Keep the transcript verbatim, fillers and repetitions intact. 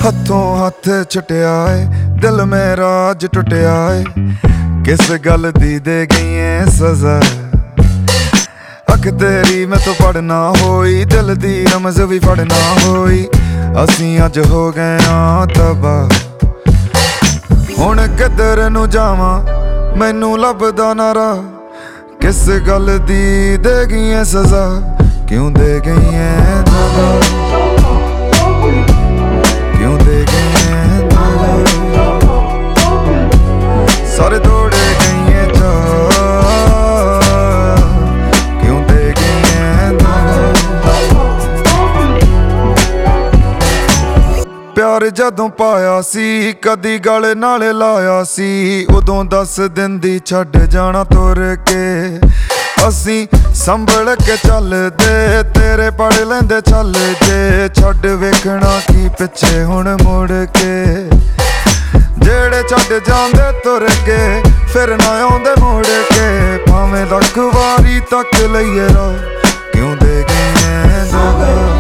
हथों हथ छुटिया है दिल मेरा अज टुटिया है किस गल दी दे गई है सजा अख तेरी मैं तो पढ़ना होई दिल दी रमज भी फड़ना होई असी अज हो गए हाँ तबाह हुण किधर नू जावां मैनू लभदा ना राह किस गल दी दे गई है सजा क्यों दे गई है दगा क्यों दे गई है दगा सारे तोड़े गई है जा क्यों दे गई है दगा प्यार जदों पाया सी कदी गल नाल लाया सी उदों दस दिन दी छड्ड जाना तुर के असी संभल के चलदे तेरे पढ़ लेंदे चल जे छड्ड वेखना की पिछे हुण मुड़ के जेड़े छड्ड जांदे तुर के फिर ना आउंदे मुड़ के भावें लख वारी तक लईए रो क्यों दे गए हैं दगा।